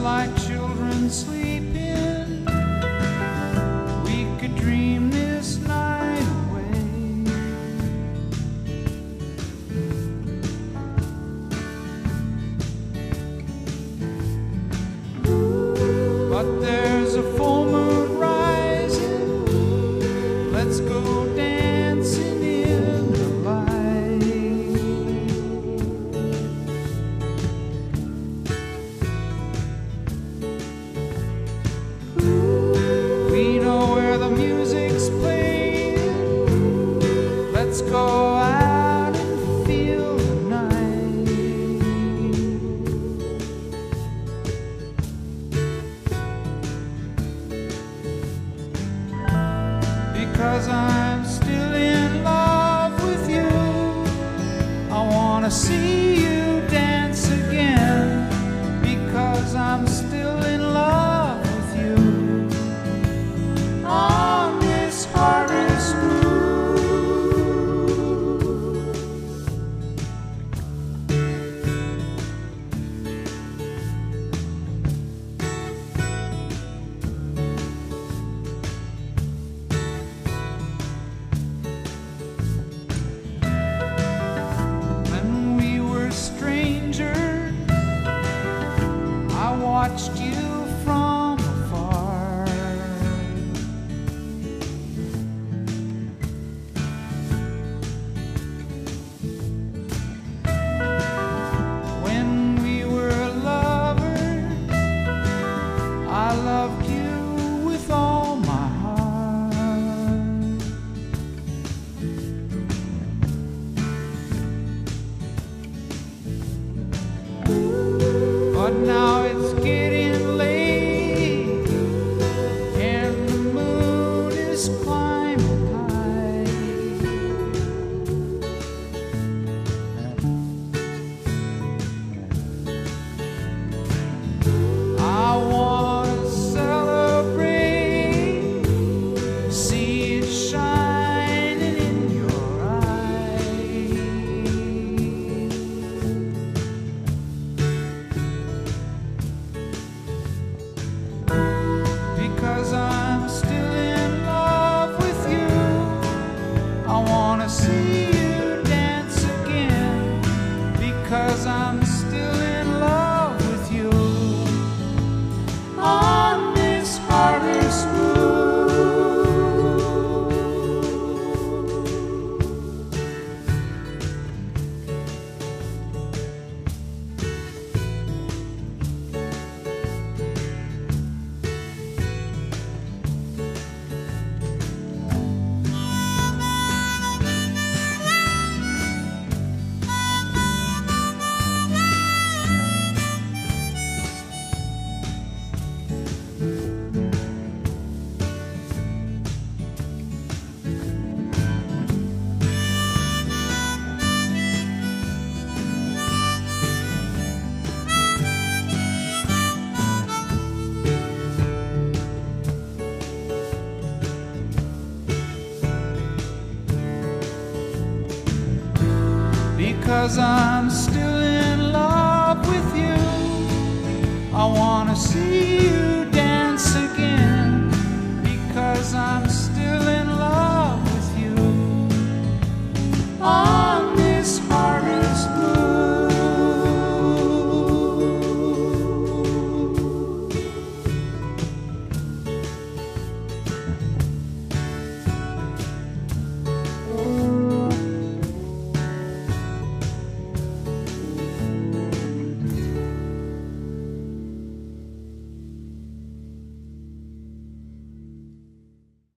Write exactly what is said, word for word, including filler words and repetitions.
like children sleeping, we could dream this night away. But there's a full moon rising, let's go dancing in the light. We know where the music's playing, let's go out and feel the night. Because I'm still in love with you, I wanna see you dance again. Because I'm still in love with you, on this harvest moon. When we were strangers, I watched you from afar. When we were lovers, I loved you with all my heart. But now it's getting late, and the moon is climbing high. I want to celebrate, see it shining in your eyes. Because I'm still in love with you, I wanna see you dance again. Because I'm still in love with you, on this harvest moon. Because I'm still in love with you, I wanna see you